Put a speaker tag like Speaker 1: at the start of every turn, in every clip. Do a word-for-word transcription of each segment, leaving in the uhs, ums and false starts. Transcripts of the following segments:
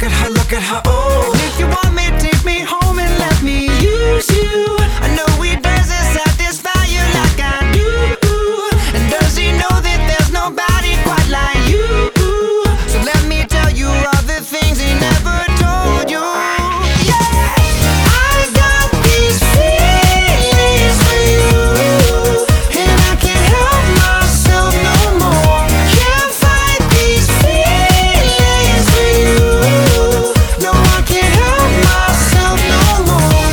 Speaker 1: Look at her, look at her, oh. And if you want me, take me home and let me use you. I know he doesn't satisfy you like I do. And does he know that there's nobody quite like you? So let me tell you all the things he never told you. Yeah, I got these feelings for you, and I can't help myself no more. Can't fight these feelings for you. No, I can't help myself no more.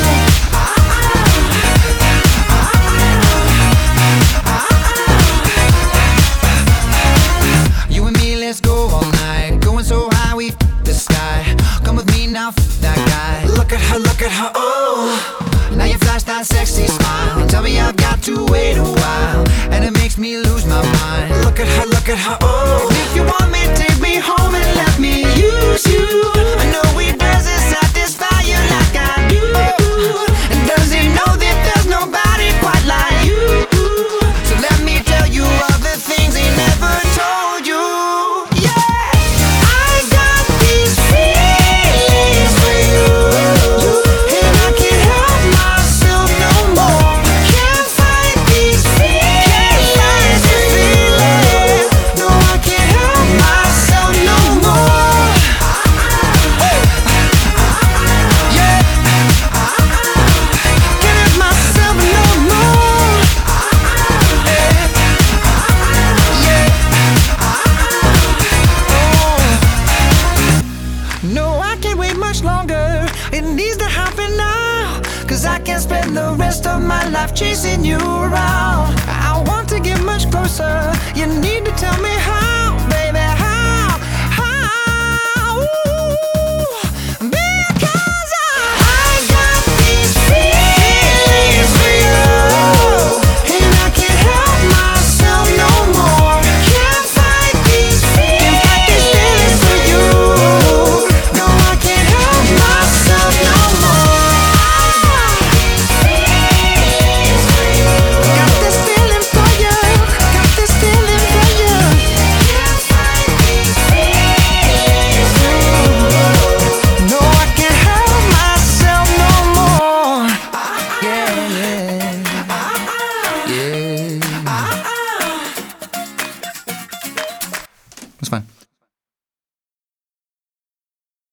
Speaker 1: You and me, let's go all night. Going so high, we f the sky. Come with me now, f that guy. Look at her, look at her, oh. Now you flash that sexy smile. Tell me I've got to wait a while, and it makes me lose my mind. Look at her, look at her, oh. And if you want me, take me home and let me use you. I know he doesn't satisfy you like I do. And does he know that there's nobody quite like you? So let me tell you all the things he never told you. Yeah, I got these feelings for you, and I can't help myself no more. Can't fight these feelings for you. No, I can't help myself no more. Yeah, can't help myself no more. Yeah, yeah. No, I can't wait much longer. It needs to happen now, 'cause I can't spend the rest of my life chasing you around. I want to get much closer. You need to tell me how, baby, how, how. Ooh, because I, I got these feelings for you, and I can't help myself no more. Can't fight these feelings for you. No, I can't help myself no more. Got this feeling for you. Got this feeling for you. Can't fight these feelings for you. No, I can't help myself no more. Yeah, yeah, yeah. That's fine.